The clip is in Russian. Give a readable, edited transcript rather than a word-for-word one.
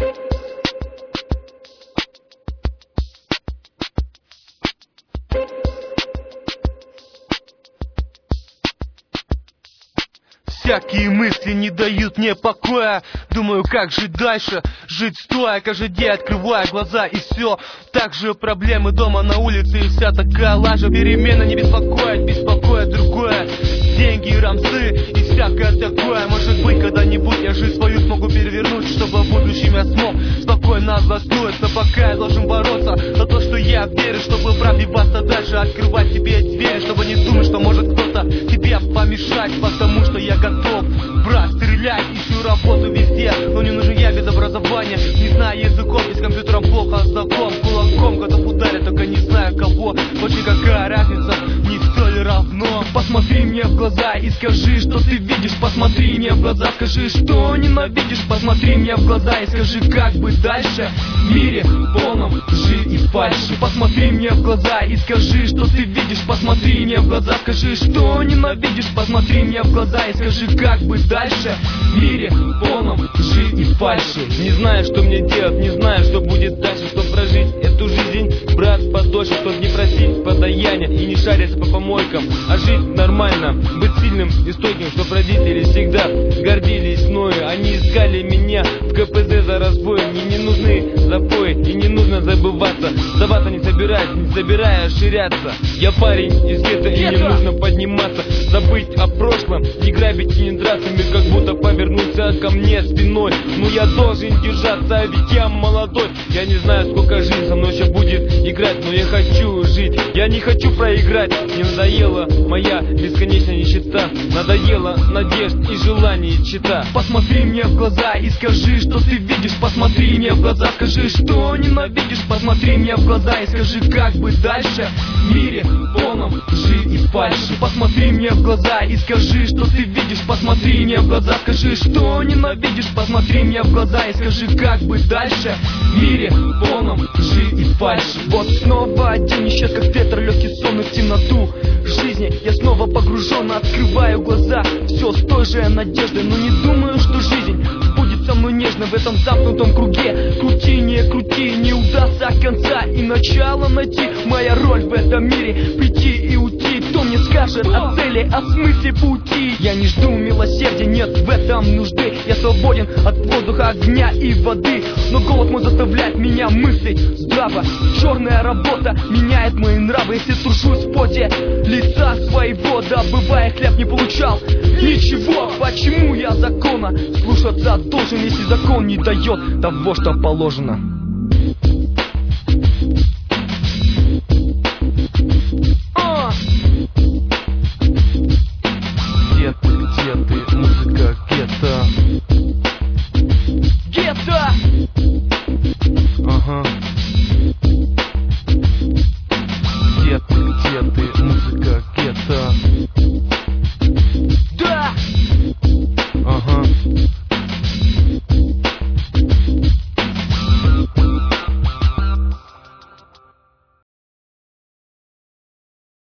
Всякие мысли не дают мне покоя. Думаю, как жить дальше, жить стоя, каждый день открывая глаза, и все. Также проблемы дома, на улице, и вся такая лажа. Перемена не беспокоит, беспокоит другое. Деньги, рамсы и всякое такое. Может быть, когда-нибудь я жизнь свою смогу перевернуть, чтобы в будущем я смог спокойно заснуть. Но пока я должен бороться за то, что я верю, чтобы пробиваться дальше, открывать тебе двери, чтобы не думать, что может кто-то тебе помешать, потому что я готов, брат, стрелять, ищу работу везде, но не нужен я без образования, не знаю языков, без компьютера плохо знаком, кулаком готов ударить, только не знаю кого, очень какая разница, не все ли равно. Посмотри мне в глаза и скажи, что ты видишь, посмотри мне в глаза, скажи, что ненавидишь, посмотри мне в глаза и скажи, как быть дальше в мире полном лжи и фальши. Посмотри мне в глаза и скажи, что ты видишь, посмотри мне в глаза, скажи, что ненавидишь, посмотри мне в глаза и скажи, как быть дальше в мире полном лжи и фальши. Не знаю, что мне делать, не знаю, что будет дальше, чтобы прожить эту жизнь, брат, подольше, чтобы не просить подаяния и не шариться по помойкам, а жить нормально, быть сильным и стойким, чтоб родители всегда гордились мною. Они искали меня в КПЗ за разбой, мне не нужны запои и не нужно забываться, сдаваться не собирая ширяться. Я парень из гетто и не нужно подниматься, забыть о прошлом, не грабить и не драться, мир как будто повернулся ко мне спиной, но я должен держаться, ведь я молодой. Я не знаю, сколько жизнь со мной еще будет играть, но я хочу жить, я не хочу проиграть. Мне надоела моя бесконечная нищета, надоела надежд и желаний чита. Посмотри мне в глаза и скажи, что ты видишь, посмотри мне в глаза, скажи, что ненавидишь, посмотри мне в глаза и скажи, как быть дальше в мире полном лжи и фальши. Посмотри мне в глаза и скажи, что ты видишь, посмотри мне в глаза, скажи, что ненавидишь, посмотри мне в глаза и скажи, как быть дальше в мире полном лжи и фальши. Вот снова день исчез, как ветер, легкий сон и в темноту жизни. Я снова погружен, открываю глаза, все с той же надеждой, но не думаю, что жизнь будет со мной нежно в этом замкнутом круге. Крути, не удастся конца и начала найти. Моя роль в этом мире прийти и уйти. Кто мне скажет о цели, о смысле пути? Я не жду милосердия, нет в этом нужды. Я свободен от воздуха, огня и воды, но голод мой заставляет меня мыслить здраво. Черная работа меняет мои нравы. Если тружусь в поте лица своего, добывая хлеб, не получал ничего. Почему я закона слушаться должен, если закон не дает того, что положено?